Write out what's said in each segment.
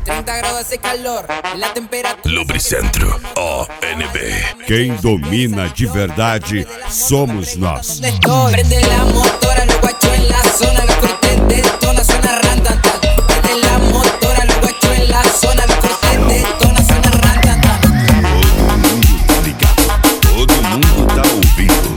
30 grados hace calor, la temperatura. Lubricentro ONB. Quem domina de verdade somos nós. Prende la motora, los guachos en la zona, los cortes de tona suena rantantan. Prende la motora, los guachos en la zona, los cortes de tona suena rantantan. Todo mundo tá ligado, todo mundo tá ouvindo.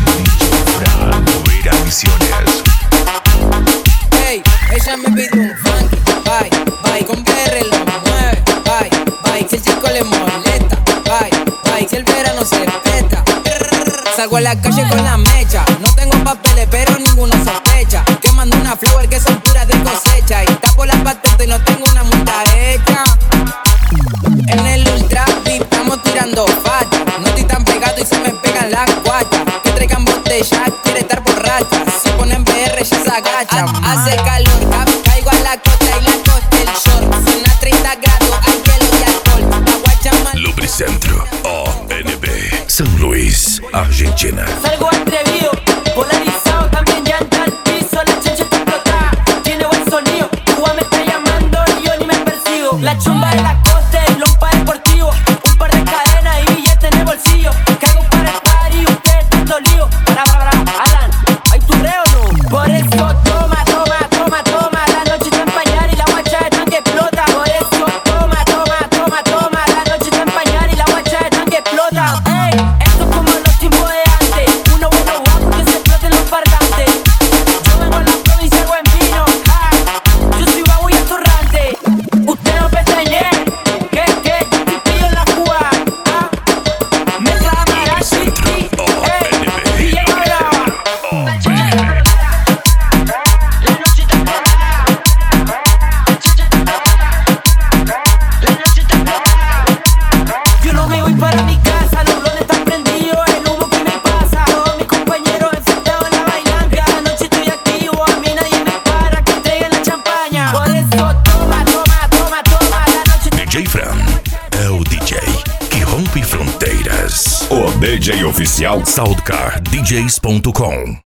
Fra Misiones. Hey, ella me pide un funky, bye, bye, con BR lo mueve, bye, bye, si el chico le molesta, bye, bye, si el verano se respeta. Salgo a la calle con la mecha, no tengo papeles pero ninguna sospecha. Quemando una flower que son puras de cosecha y tapo las patentes y no tengo una multa hecha. En el ultra VIP estamos tirando fata, no estoy tan pegado y se me pegan las guachas. Que traigan botella, quiere estar borracha, si ponen BR ya se agachan. Hace calor, caigo a la costa y la costa el short. Son a 30 grados, hay hielo y alcohol. La guacha mal. Lubricentro ONB. San Luis, Argentina. Salgo atrevido, polarizado, también llanta al piso. La chencha está explotada, tiene buen sonido. Cuba me está llamando y yo ni me persigo. La chumba de la costa, el lompa deportivo. Un par de cadenas y billetes en el bolsillo. Caigo para el party y ustedes tanto lío. Para, Alan, ¿hay tu reo o no? Por eso toma, la noche está empañada y la guacha de tanque explota. Por eso toma, la noche está empañada y la guacha de tanque explota. Ey, esto es como los tiempos de antes. Uno bueno guapo que se exploten los parlantes. Yo vengo a la provincia de Buen Vino. Yo soy babu y atorrante. Usted no pestañe. Que yo te pillo en la Cuba. Mezcla de mariachi. Y llega brava. Yo no me voy para mi casa, los blones están prendidos, el humo que me pasa. Todos mis compañeros enfrentados en la bailanta. Cada noche estoy activo, a mí nadie me para, que traigan la champaña. Por eso toma, la noche. DJ Fran é o DJ que rompe fronteiras. O DJ oficial Soundcardjs.com